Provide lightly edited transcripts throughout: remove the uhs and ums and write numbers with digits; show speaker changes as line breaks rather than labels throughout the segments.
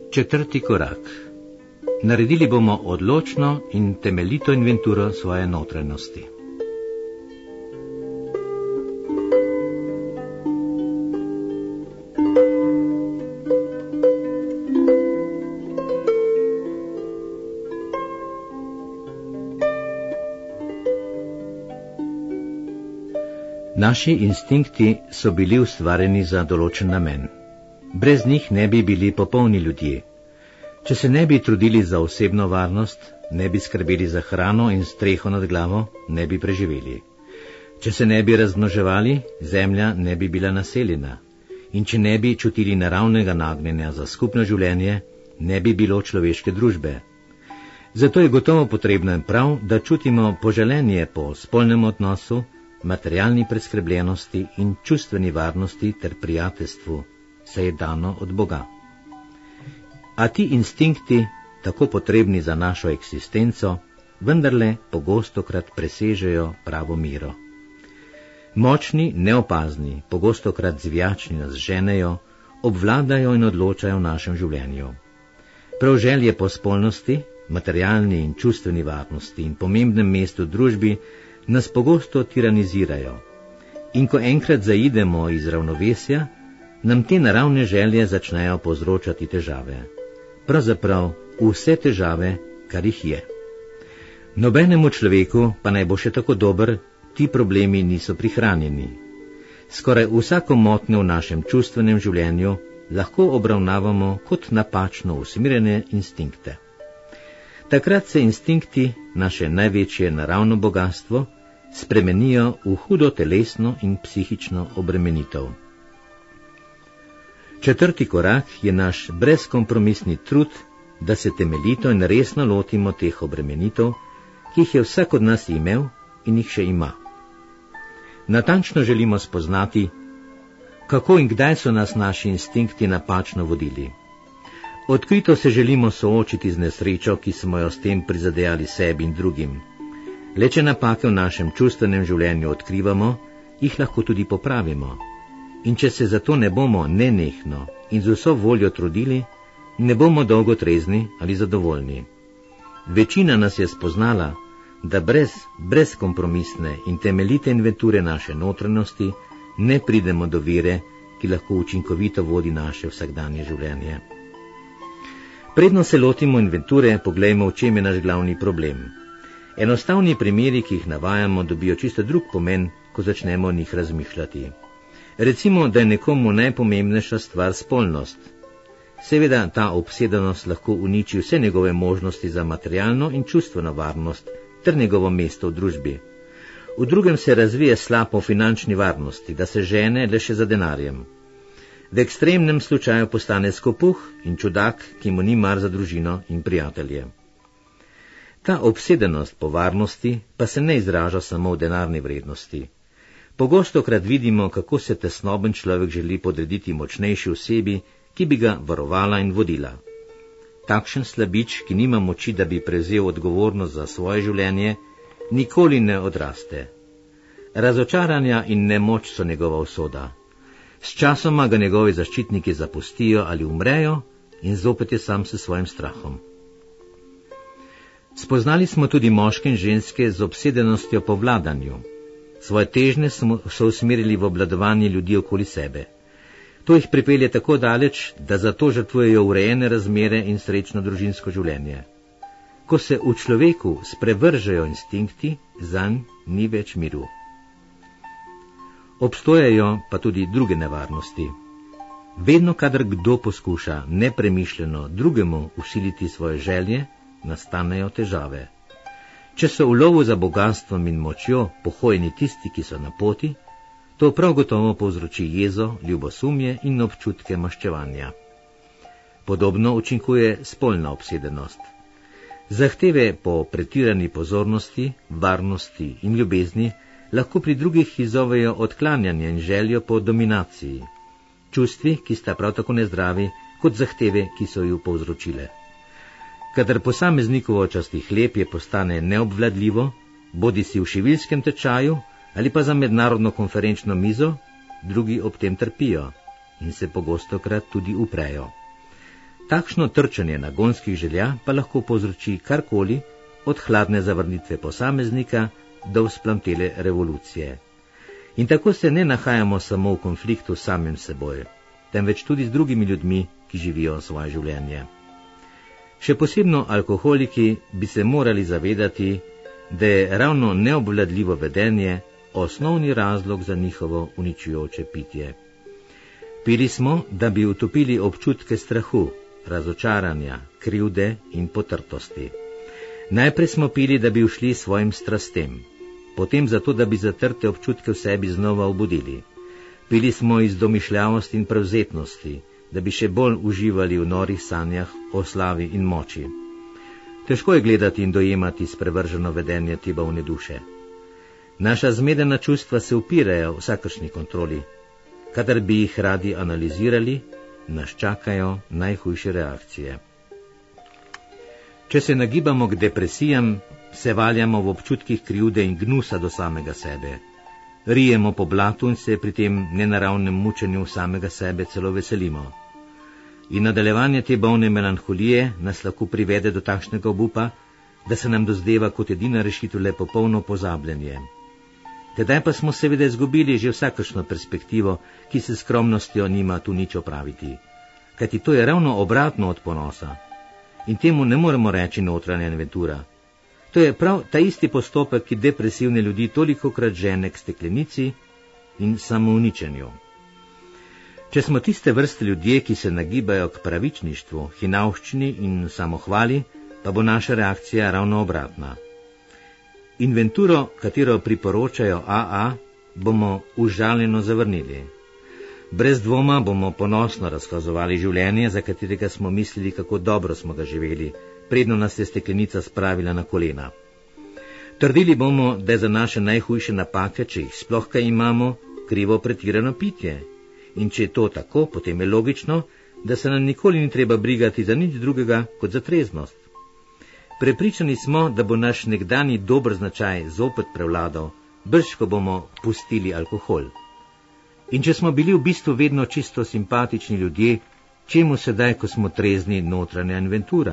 Četrti korak. Naredili bomo odločno in temeljito inventuro svoje notranjosti. Naši instinkti so bili ustvarjeni za določen namen. Brez njih ne bi bili popolni ljudje. Če se ne bi trudili za osebno varnost, ne bi skrbeli za hrano in streho nad glavo, ne bi preživeli. Če se ne bi razmnoževali, zemlja ne bi bila naseljena. In če ne bi čutili naravnega nagnjenja za skupno življenje, ne bi bilo človeške družbe. Zato je gotovo potrebno in prav, da čutimo poželenje po spolnem odnosu, materialni preskrbljenosti in čustveni varnosti ter prijateljstvu, se je dano od Boga. A ti instinkti, tako potrebni za našo eksistenco, vendarle pogostokrat presežejo pravo miro. Močni, neopazni, pogostokrat zvijačni nas ženejo, obvladajo in odločajo v našem življenju. Prav želje po spolnosti, materialni in čustveni varnosti in pomembnem mestu v družbi nas pogosto tiranizirajo. In ko enkrat zaidemo iz ravnovesja, nam te naravne želje začnejo povzročati težave. Pravzaprav vse težave, kar jih je. Nobenemu človeku, pa naj bo še tako dober, ti problemi niso prihranjeni. Skoraj vsako motnjo v našem čustvenem življenju lahko obravnavamo kot napačno usmerjene instinkte. Takrat se instinkti, naše največje naravno bogastvo, spremenijo v hudo telesno in psihično obremenitev. Četrti korak je naš brezkompromisni trud, da se temeljito in resno lotimo teh obremenitev, ki jih je vsak od nas imel in jih še ima. Natančno želimo spoznati, kako in kdaj so nas naši instinkti napačno vodili. Odkrito se želimo soočiti z nesrečo, ki smo jo s tem prizadejali sebi in drugim. Le če napake v našem čustvenem življenju odkrivamo, jih lahko tudi popravimo. In če se zato ne bomo nenehno in z vso voljo trudili, ne bomo dolgo trezni ali zadovoljni. Večina nas je spoznala, da brez kompromisne in temeljite inventure naše notranjosti ne pridemo do vere, ki lahko učinkovito vodi naše vsakdanje življenje. Predno se lotimo inventure, poglejmo, v čem je naš glavni problem. Enostavni primeri, ki jih navajamo, dobijo čisto drug pomen, ko začnemo o njih razmišljati. Recimo, da je nekomu najpomembnejša stvar spolnost. Seveda, ta obsedenost lahko uniči vse njegove možnosti za materialno in čustveno varnost ter njegovo mesto v družbi. V drugem se razvije slab o finančni varnosti, da se žene le še za denarjem. V ekstremnem slučaju postane skopuh in čudak, ki mu ni mar za družino in prijatelje. Ta obsedenost po varnosti pa se ne izraža samo v denarni vrednosti. Pogostokrat vidimo, kako se tesnoben človek želi podrediti močnejši osebi, ki bi ga varovala in vodila. Takšen slabič, ki nima moči, da bi prevzel odgovornost za svoje življenje, nikoli ne odraste. Razočaranja in nemoč so njegova usoda. Sčasoma ga njegovi zaščitniki zapustijo ali umrejo in zopet je sam s svojim strahom. Spoznali smo tudi moške in ženske z obsedenostjo po vladanju. Svoje težnje so usmerili v obvladovanje ljudi okoli sebe. To jih pripelje tako daleč, da zato žrtvujejo urejene razmere in srečno družinsko življenje. Ko se v človeku sprevržejo instinkti, zanj ni več miru. Obstojajo pa tudi druge nevarnosti. Vedno, kadar kdo poskuša nepremišljeno drugemu vsiliti svoje želje, nastanejo težave. Če so v lovu za bogastvom in močjo pohojeni tisti, ki so na poti, to prav gotovo povzroči jezo, ljubosumje in občutke maščevanja. Podobno učinkuje spolna obsedenost. Zahteve po pretirani pozornosti, varnosti in ljubezni lahko pri drugih izzovejo odklanjanje in željo po dominaciji. Čustvi, ki sta prav tako nezdravi, kot zahteve, ki so ju povzročile. Kadar posameznikovo častihlebje postane neobvladljivo, bodi si v šiviljskem tečaju ali pa za mednarodno konferenčno mizo, drugi ob tem trpijo in se pogostokrat tudi uprejo. Takšno trčenje nagonskih želja pa lahko povzroči karkoli, od hladne zavrnitve posameznika do vzplamtele revolucije. In tako se ne nahajamo samo v konfliktu s samim seboj, temveč tudi z drugimi ljudmi, ki živijo svoje življenje. Še posebno alkoholiki bi se morali zavedati, da je ravno neobvladljivo vedenje osnovni razlog za njihovo uničujoče pitje. Pili smo, da bi utopili občutke strahu, razočaranja, krivde in potrtosti. Najprej smo pili, da bi ušli svojim strastem, potem zato, da bi zatrte občutke v sebi znova obudili. Pili smo iz domišljavosti in prevzetnosti, da bi še bolj uživali v norih sanjah o slavi in moči. Težko je gledati in dojemati sprevrženo vedenje te bolne duše. Naša zmedena čustva se upirajo vsakršni kontroli. Kadar bi jih radi analizirali, nas čakajo najhujše reakcije. Če se nagibamo k depresijam, se valjamo v občutkih krivde in gnusa do samega sebe. Rijemo po blatu in se pri tem nenaravnem mučenju samega sebe celo veselimo. In nadaljevanje te bolne melanholije nas lahko privede do takšnega obupa, da se nam dozdeva kot edina rešitev le popolno pozabljanje. Tedaj pa smo seveda izgubili že vsakršno perspektivo, ki se skromnostjo nima tu nič opraviti. Kajti to je ravno obratno od ponosa. In temu ne moremo reči notranja inventura. To je prav ta isti postopek, ki depresivne ljudi tolikokrat žene k steklenici in samouničenju. Če smo tiste vrste ljudje, ki se nagibajo k pravičništvu, hinavščini in samohvali, pa bo naša reakcija ravno obratna. Inventuro, katero priporočajo AA, bomo užaljeno zavrnili. Brez dvoma bomo ponosno razkazovali življenje, za katerega smo mislili, kako dobro smo ga živeli, predno nas je steklenica spravila na kolena. Trdili bomo, da je za naše najhujše napake, če jih sploh kaj imamo, krivo pretirano pitje. In če je to tako, potem je logično, da se nam nikoli ni treba brigati za nič drugega kot za treznost. Prepričani smo, da bo naš nekdanji dober značaj zopet prevladal, brž ko bomo pustili alkohol. In če smo bili v bistvu vedno čisto simpatični ljudje, čemu sedaj, ko smo trezni, notranja inventura?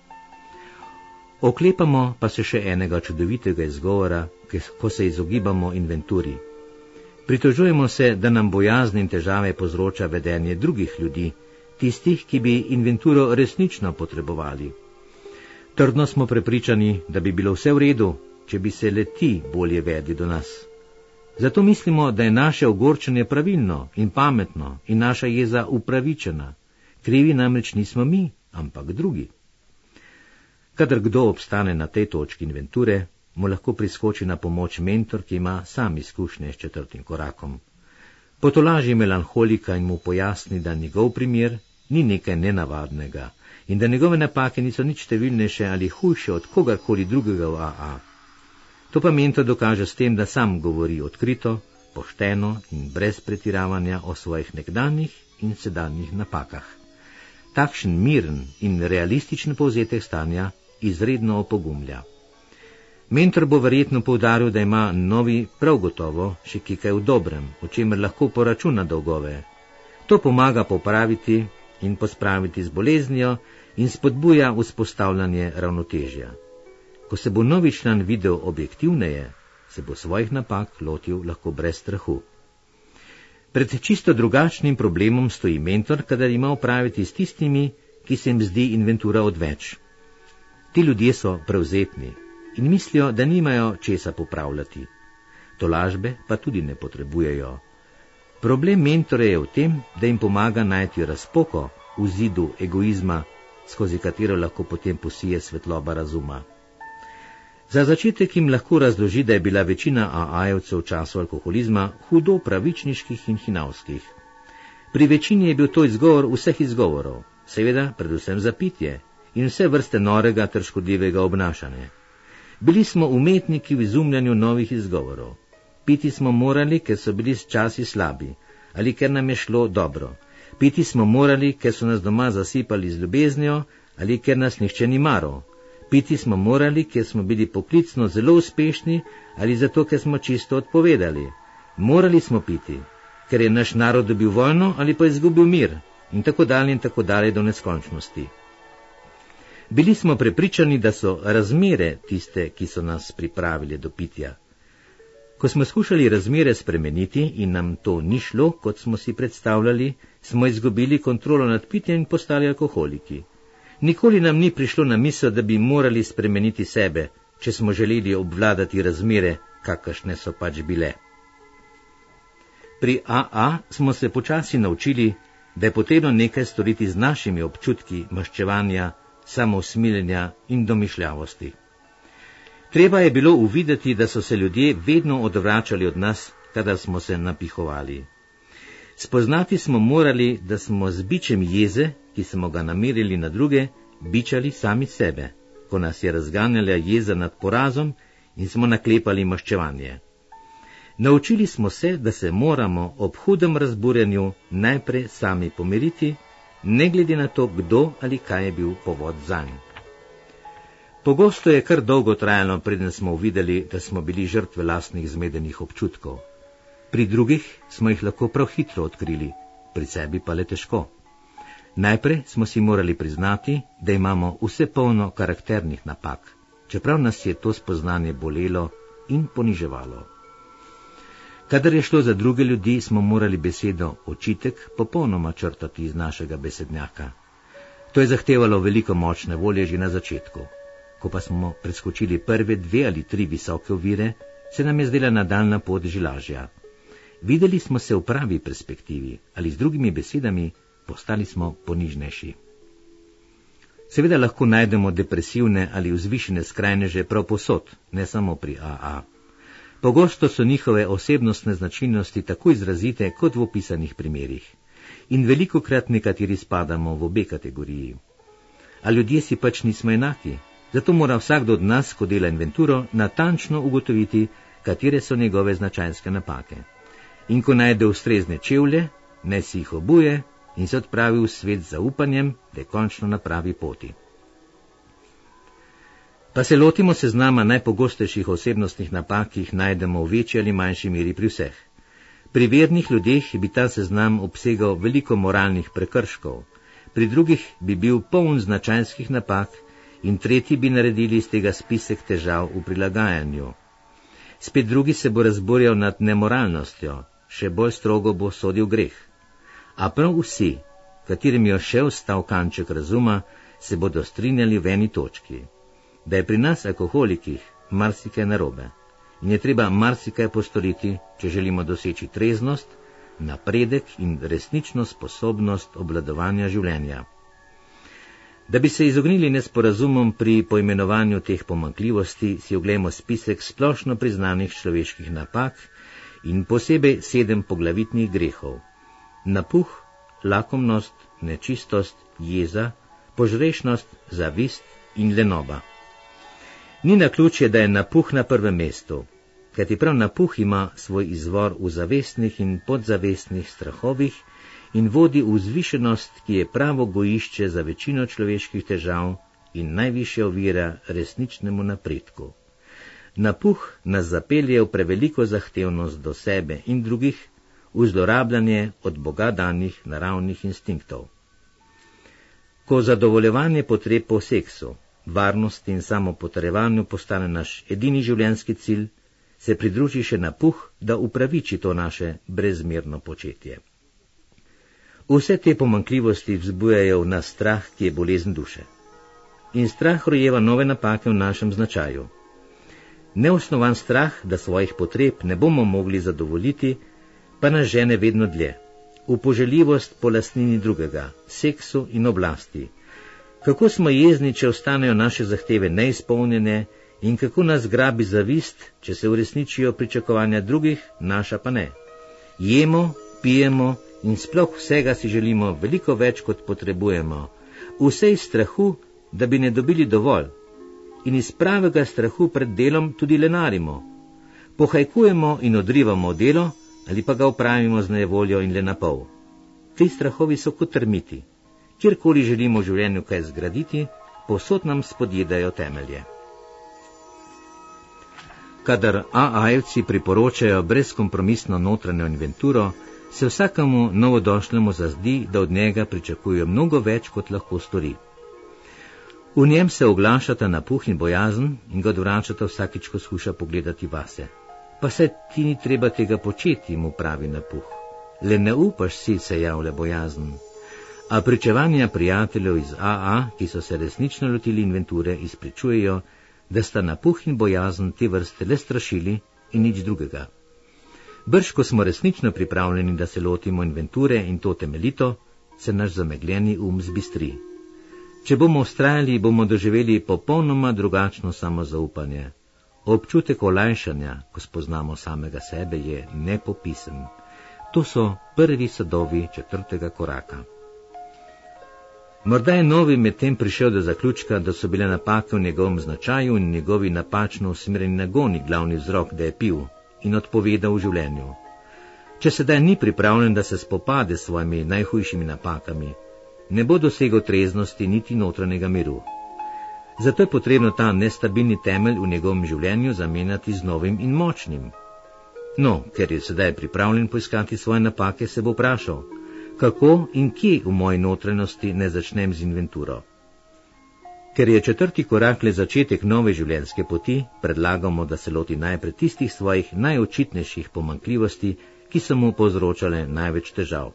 Oklepamo pa se še enega čudovitega izgovora, ko se izogibamo inventuri. Pritožujemo se, da nam bojazni in težave povzroča vedenje drugih ljudi, tistih, ki bi inventuro resnično potrebovali. Trdno smo prepričani, da bi bilo vse v redu, če bi se le ti bolje vedli do nas. Zato mislimo, da je naše ogorčenje pravilno in pametno in naša jeza upravičena. Krivi namreč nismo mi, ampak drugi. Kadar kdo obstane na tej točki inventure, mu lahko priskoči na pomoč mentor, ki ima sam izkušnje s 4. korakom. Potolaži melanholika in mu pojasni, da njegov primer ni nekaj nenavadnega in da njegove napake niso nič številnejše ali hujše od kogarkoli drugega v AA. To pa mentor dokaže s tem, da sam govori odkrito, pošteno in brez pretiravanja o svojih nekdanjih in sedanjih napakah. Takšen miren in realističen povzetek stanja izredno opogumlja. Mentor bo verjetno poudaril, da ima novi prav gotovo še kaj v dobrem, o čemer lahko poračuna dolgove. To pomaga popraviti in pospraviti z boleznijo in spodbuja vzpostavljanje ravnotežja. Ko se bo novi član videl objektivneje, se bo svojih napak lotil lahko brez strahu. Pred čisto drugačnim problemom stoji mentor, kadar ima opraviti s tistimi, ki se jim zdi inventura odveč. Ti ljudje so prevzetni in mislijo, da nimajo česa popravljati. Tolažbe pa tudi ne potrebujejo. Problem mentora je v tem, da jim pomaga najti razpoko v zidu egoizma, skozi katero lahko potem posije svetloba razuma. Za začetek jim lahko razloži, da je bila večina AA-jevcev v času alkoholizma hudo pravičniških in hinavskih. Pri večini je bil to izgovor vseh izgovorov, seveda predvsem za pitje in vse vrste norega ter škodljivega obnašanja. Bili smo umetniki v izumljanju novih izgovorov. Piti smo morali, ker so bili časi slabi, ali ker nam je šlo dobro. Piti smo morali, ker so nas doma zasipali z ljubeznijo, ali ker nas nihče ni maral. Piti smo morali, ker smo bili poklicno zelo uspešni, ali zato, ker smo čisto odpovedali. Morali smo piti, ker je naš narod dobil vojno ali pa izgubil mir. in tako dalje do neskončnosti. Bili smo prepričani, da so razmere tiste, ki so nas pripravili do pitja. Ko smo skušali razmere spremeniti in nam to ni šlo, kot smo si predstavljali, smo izgubili kontrolo nad pitjem in postali alkoholiki. Nikoli nam ni prišlo na misel, da bi morali spremeniti sebe, če smo želeli obvladati razmere, kakršne so pač bile. Pri AA smo se počasi naučili, da je potrebno nekaj storiti z našimi občutki maščevanja, samousmiljenja in domišljavosti. Treba je bilo uvideti, da so se ljudje vedno odvračali od nas, kadar smo se napihovali. Spoznati smo morali, da smo z bičem jeze, ki smo ga namerili na druge, bičali sami sebe, ko nas je razganjala jeza nad porazom in smo naklepali maščevanje. Naučili smo se, da se moramo ob hudem razburjenju najprej sami pomiriti, ne glede na to, kdo ali kaj je bil povod zanj. Pogosto je kar dolgo trajalo, preden smo uvideli, da smo bili žrtve lastnih zmedenih občutkov. Pri drugih smo jih lahko prav hitro odkrili, pri sebi pa le težko. Najprej smo si morali priznati, da imamo vse polno karakternih napak, čeprav nas je to spoznanje bolelo in poniževalo. Kadar je šlo za druge ljudi, smo morali besedo očitek popolnoma črtati iz našega besednjaka. To je zahtevalo veliko močne volje že na začetku. Ko pa smo preskočili prve 2 ali 3 visoke ovire, se nam je zdela nadaljna pot že lažja. Videli smo se v pravi perspektivi, ali z drugimi besedami, postali smo ponižnejši. Seveda lahko najdemo depresivne ali vzvišene skrajneže prav povsod, ne samo pri AA. Pogosto so njihove osebnostne značilnosti tako izrazite kot v opisanih primerih. In velikokrat nekateri spadamo v obe kategoriji. A ljudje si pač nismo enaki, zato mora vsakdo od nas, ko dela inventuro, natančno ugotoviti, katere so njegove značajske napake. In ko najde ustrezne čevlje, naj si jih obuje in se odpravi v svet z zaupanjem, da je končno na pravi poti. Pa se lotimo seznama najpogostejših osebnostnih napak, ki jih najdemo v večji ali manjši meri pri vseh. Pri vernih ljudeh bi ta seznam obsegal veliko moralnih prekrškov, pri drugih bi bil poln značajskih napak in tretji bi naredili iz tega spisek težav v prilagajanju. Spet drugi se bo razburjal nad nemoralnostjo, še bolj strogo bo sodil greh. A prav vsi, katerim je še ostal kanček razuma, se bodo strinjali v eni točki, da je pri nas alkoholikih marsikaj narobe in je treba marsikaj postoriti, če želimo doseči treznost, napredek in resnično sposobnost obvladovanja življenja. Da bi se izognili nesporazumom pri poimenovanju teh pomanjkljivosti, si oglejmo spisek splošno priznanih človeških napak in posebej 7 poglavitnih grehov: napuh, lakomnost, nečistost, jeza, požrešnost, zavist in lenoba. Ni naključje, da je napuh na prvem mestu, kajti prav napuh ima svoj izvor v zavestnih in podzavestnih strahovih in vodi v vzvišenost, ki je pravo gojišče za večino človeških težav in najvišja ovira resničnemu napredku. Napuh nas zapelje v preveliko zahtevnost do sebe in drugih, v zlorabljanje od Boga danih naravnih instinktov. Ko zadovoljevanje potreb po seksu, varnosti in samopotrjevanju postane naš edini življenjski cilj, se pridruži še napuh, da upraviči to naše brezmerno početje. Vse te pomanjkljivosti vzbujajo v nas strah, ki je bolezen duše. In strah rojeva nove napake v našem značaju. Neosnovan strah, da svojih potreb ne bomo mogli zadovoljiti, pa nas žene vedno dlje, v poželjivost po lastnini drugega, seksu in oblasti. Kako smo jezni, če ostanejo naše zahteve neizpolnjene, in kako nas grabi zavist, če se uresničijo pričakovanja drugih, naša pa ne. Jemo, pijemo in sploh vsega si želimo veliko več, kot potrebujemo, vse iz strahu, da bi ne dobili dovolj. In iz pravega strahu pred delom tudi lenarimo. Pohajkujemo in odrivamo delo, ali pa ga opravimo z nevoljo in le na pol. Ti strahovi so kot termiti. Kjerkoli želimo v življenju kaj zgraditi, povsod nam spodjedajo temelje. Kadar AA-jevci priporočajo brezkompromisno notranjo inventuro, se vsakemu novodošlemu zazdi, da od njega pričakujejo mnogo več, kot lahko stori. V njem se oglašata napuh in bojazen in ga odvračata vsakič, ko skuša pogledati vase. Pa se ti ni treba tega početi, mu pravi napuh. Le ne upaš si, se javlja bojazen. A pričevanja prijateljev iz AA, ki so se resnično lotili inventure, izpričujejo, da sta napuh in bojazen te vrste le strašili in nič drugega. Brž, ko smo resnično pripravljeni, da se lotimo inventure in to temeljito, se naš zamegljeni zbistri. Če bomo vztrajali, bomo doživeli popolnoma drugačno samozaupanje. Občutek olajšanja, ko spoznamo samega sebe, je nepopisen. To so prvi sadovi 4. koraka. Morda je Novi medtem prišel do zaključka, da so bile napake v njegovem značaju in njegovi napačno usmerjeni nagoni glavni vzrok, da je pil in odpovedal v življenju. Če sedaj ni pripravljen, da se spopade s svojimi najhujšimi napakami, ne bo dosegel treznosti niti notranjega miru. Zato je potrebno ta nestabilni temelj v njegovem življenju zamenjati z novim in močnim. No, ker je sedaj pripravljen poiskati svoje napake, se bo vprašal, kako in kje v moji notranjosti ne začnem z inventuro. Ker je 4. korak le začetek nove življenjske poti, predlagamo, da se loti najprej tistih svojih najočitnejših pomanjkljivosti, ki so mu povzročale največ težav.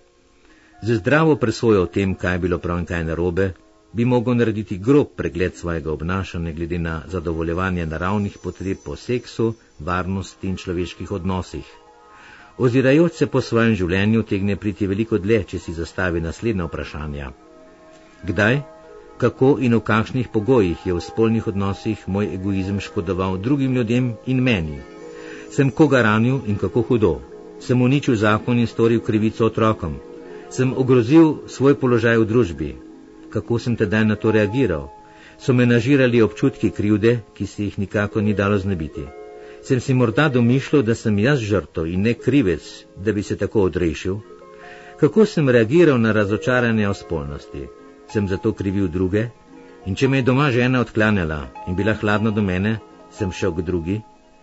Z zdravo presojo o tem, kaj je bilo prav in kaj narobe, bi mogel narediti grob pregled svojega obnašanja glede na zadovoljevanje naravnih potreb po seksu, varnosti in človeških odnosih. Ozirajoč se po svojem življenju tegne priti veliko dlje, če si zastavi naslednja vprašanja. Kdaj, kako in v kakšnih pogojih je v spolnih odnosih moj egoizem škodoval drugim ljudem in meni? Sem koga ranil in kako hudo? Sem uničil zakon in storil krivico otrokom? Sem ogrozil svoj položaj v družbi? Kako sem tedaj na to reagiral? So me nažirali občutki krivde, ki se jih nikako ni dalo znebiti? Sem si morda domišljal, da sem jaz žrtev in ne krivec, da bi se tako odrešil? Kako sem reagiral na razočaranje o spolnosti? Sem zato krivil druge? In če me je doma žena odklanjala in bila hladna do mene, sem šel k drugi?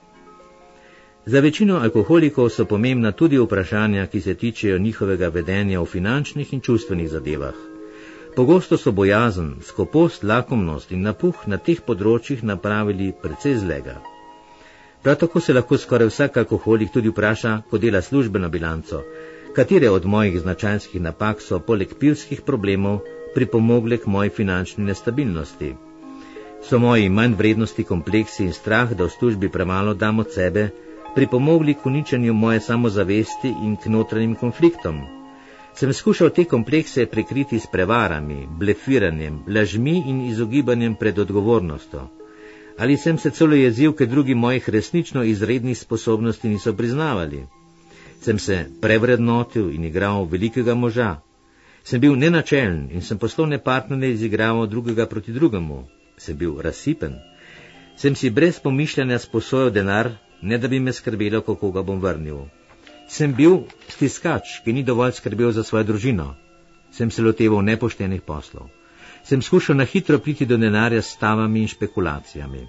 Za večino alkoholikov so pomembna tudi vprašanja, ki se tičejo njihovega vedenja v finančnih in čustvenih zadevah. Pogosto so bojazen, skopost, lakomnost in napuh na teh področjih napravili precej zlega. Prav tako se lahko skoraj vsak alkoholik tudi vpraša, ko dela službeno bilanco, katere od mojih značajskih napak so poleg pivskih problemov pripomogle k moji finančni nestabilnosti. So moji manj vrednosti kompleksi in strah, da v službi premalo dam od sebe, pripomogli k uničenju moje samozavesti in k notranjim konfliktom. Sem skušal te komplekse prekriti s prevarami, blefiranjem, lažmi in izogibanjem pred odgovornostjo. Ali sem se celo jezil, ker drugi mojih resnično izrednih sposobnosti niso priznavali? Sem se prevrednotil in igral velikega moža? Sem bil nenačelen in sem poslovne partnerje izigraval drugega proti drugemu? Sem bil razsipen? Sem si brez pomišljanja sposojal denar, ne da bi me skrbelo, kako ga bom vrnil? Sem bil stiskač, ki ni dovolj skrbel za svojo družino? Sem se loteval nepoštenih poslov? Sem skušal na hitro priti do denarja s stavami in špekulacijami?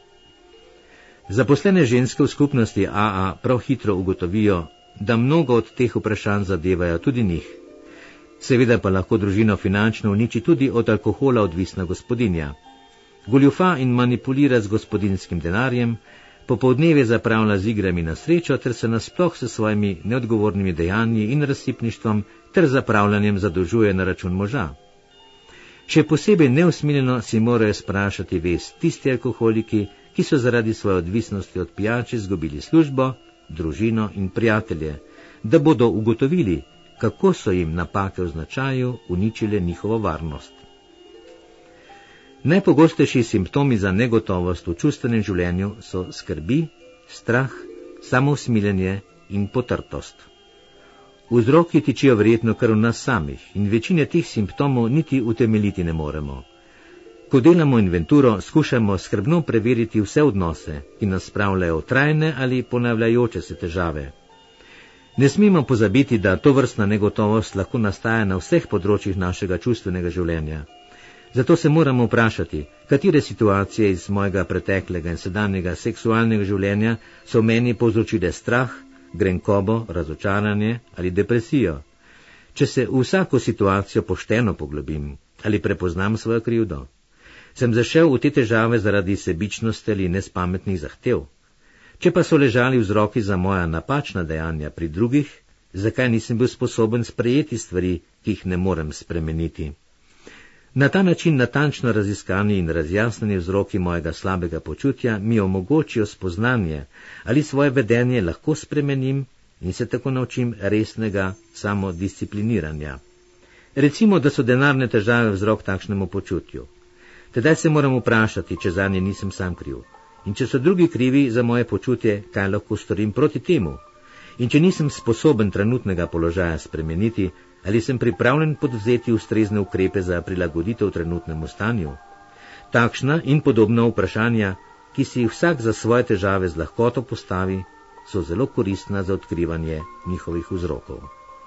Zaposlene ženske v skupnosti AA prav hitro ugotovijo, da mnogo od teh vprašanj zadevajo tudi njih. Seveda pa lahko družino finančno uniči tudi od alkohola odvisna gospodinja. Goljufa in manipulira z gospodinskim denarjem, popoldneve zapravlja z igrami na srečo ter se nasploh s svojimi neodgovornimi dejanji in razsipništvom ter zapravljanjem zadolžuje na račun moža. Še posebej neusmiljeno si morajo sprašati vest tisti alkoholiki, ki so zaradi svoje odvisnosti od pijače izgubili službo, družino in prijatelje, da bodo ugotovili, kako so jim napake v značaju uničile njihovo varnost. Najpogostejši simptomi za negotovost v čustvenem življenju so skrbi, strah, samousmiljenje in potrtost. Vzroki tičijo verjetno kar v nas samih in večine teh simptomov niti utemeljiti ne moremo. Ko delamo inventuro, skušamo skrbno preveriti vse odnose, ki nas spravljajo v trajne ali ponavljajoče se težave. Ne smemo pozabiti, da tovrstna negotovost lahko nastaja na vseh področjih našega čustvenega življenja. Zato se moramo vprašati, katere situacije iz mojega preteklega in sedanjega seksualnega življenja so meni povzročile strah, grenkobo, razočaranje ali depresijo. Če se v vsako situacijo pošteno poglobim ali prepoznam svojo krivdo, sem zašel v te težave zaradi sebičnosti ali nespametnih zahtev. Če pa so ležali vzroki za moja napačna dejanja pri drugih, zakaj nisem bil sposoben sprejeti stvari, ki jih ne morem spremeniti? Na ta način natančno raziskani in razjasneni vzroki mojega slabega počutja mi omogočijo spoznanje, ali svoje vedenje lahko spremenim in se tako naučim resnega samodiscipliniranja. Recimo, da so denarne težave vzrok takšnemu počutju. Tedaj se moram vprašati, če zanje nisem sam kriv. In če so drugi krivi za moje počutje, kaj lahko storim proti temu? In če nisem sposoben trenutnega položaja spremeniti, ali sem pripravljen podvzeti ustrezne ukrepe za prilagoditev trenutnemu stanju? Takšna in podobna vprašanja, ki si jih vsak za svoje težave z lahkoto postavi, so zelo koristna za odkrivanje njihovih vzrokov.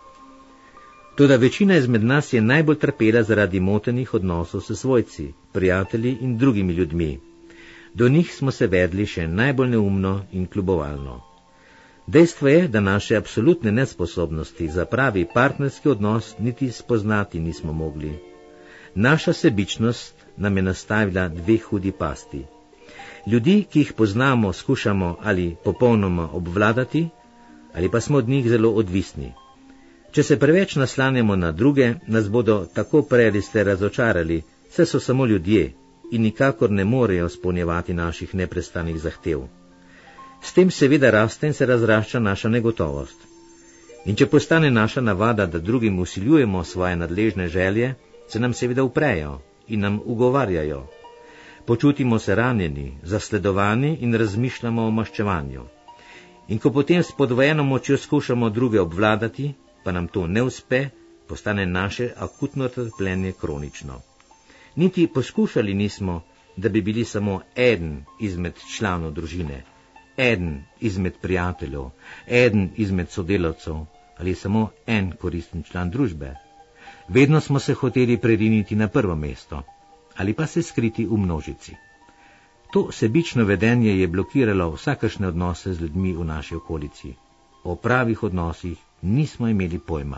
Toda večina izmed nas je najbolj trpela zaradi motenih odnosov s svojci, prijatelji in drugimi ljudmi. Do njih smo se vedli še najbolj neumno in kljubovalno. Dejstvo je, da naše absolutne nesposobnosti za pravi partnerski odnos niti spoznati nismo mogli. Naša sebičnost nam je nastavila dve hudi pasti. Ljudi, ki jih poznamo, skušamo ali popolnoma obvladati, ali pa smo od njih zelo odvisni. Če se preveč naslanjamo na druge, nas bodo tako prej ali slej razočarali, saj so samo ljudje in nikakor ne morejo izpolnjevati naših neprestanih zahtev. S tem seveda raste in se razrašča naša negotovost. In če postane naša navada, da drugim vsiljujemo svoje nadležne želje, se nam seveda uprejo in nam ugovarjajo. Počutimo se ranjeni, zasledovani in razmišljamo o maščevanju. In ko potem s podvojeno močjo skušamo druge obvladati, pa nam to ne uspe, postane naše akutno trpljenje kronično. Niti poskušali nismo, da bi bili samo eden izmed članov družine, eden izmed prijateljev, eden izmed sodelavcev ali samo en koristen član družbe. Vedno smo se hoteli preriniti na prvo mesto ali pa se skriti v množici. To sebično vedenje je blokiralo vsakršne odnose z ljudmi v naši okolici. O pravih odnosih nismo imeli pojma.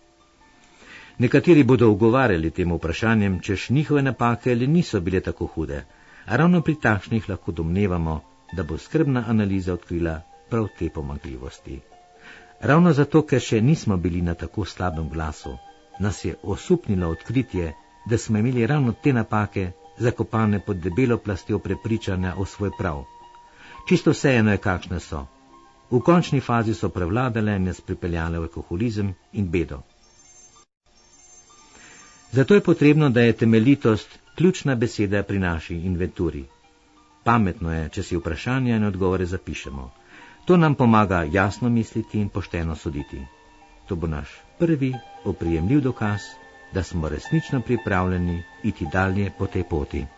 Nekateri bodo ugovarjali tem vprašanjem, češ njihove napake ali niso bile tako hude, a ravno pri takšnih lahko domnevamo, da bo skrbna analiza odkrila prav te pomanjkljivosti. Ravno zato, ker še nismo bili na tako slabem glasu, nas je osupnilo odkritje, da smo imeli ravno te napake, zakopane pod debelo plastjo prepričanja o svoj prav. Čisto vseeno je, kakšne so. V končni fazi so prevladale in nas pripeljale v alkoholizem in bedo. Zato je potrebno, da je temeljitost ključna beseda pri naši inventuri. Pametno je, če si vprašanja in odgovore zapišemo. To nam pomaga jasno misliti in pošteno soditi. To bo naš prvi oprijemljiv dokaz, da smo resnično pripravljeni iti dalje po tej poti.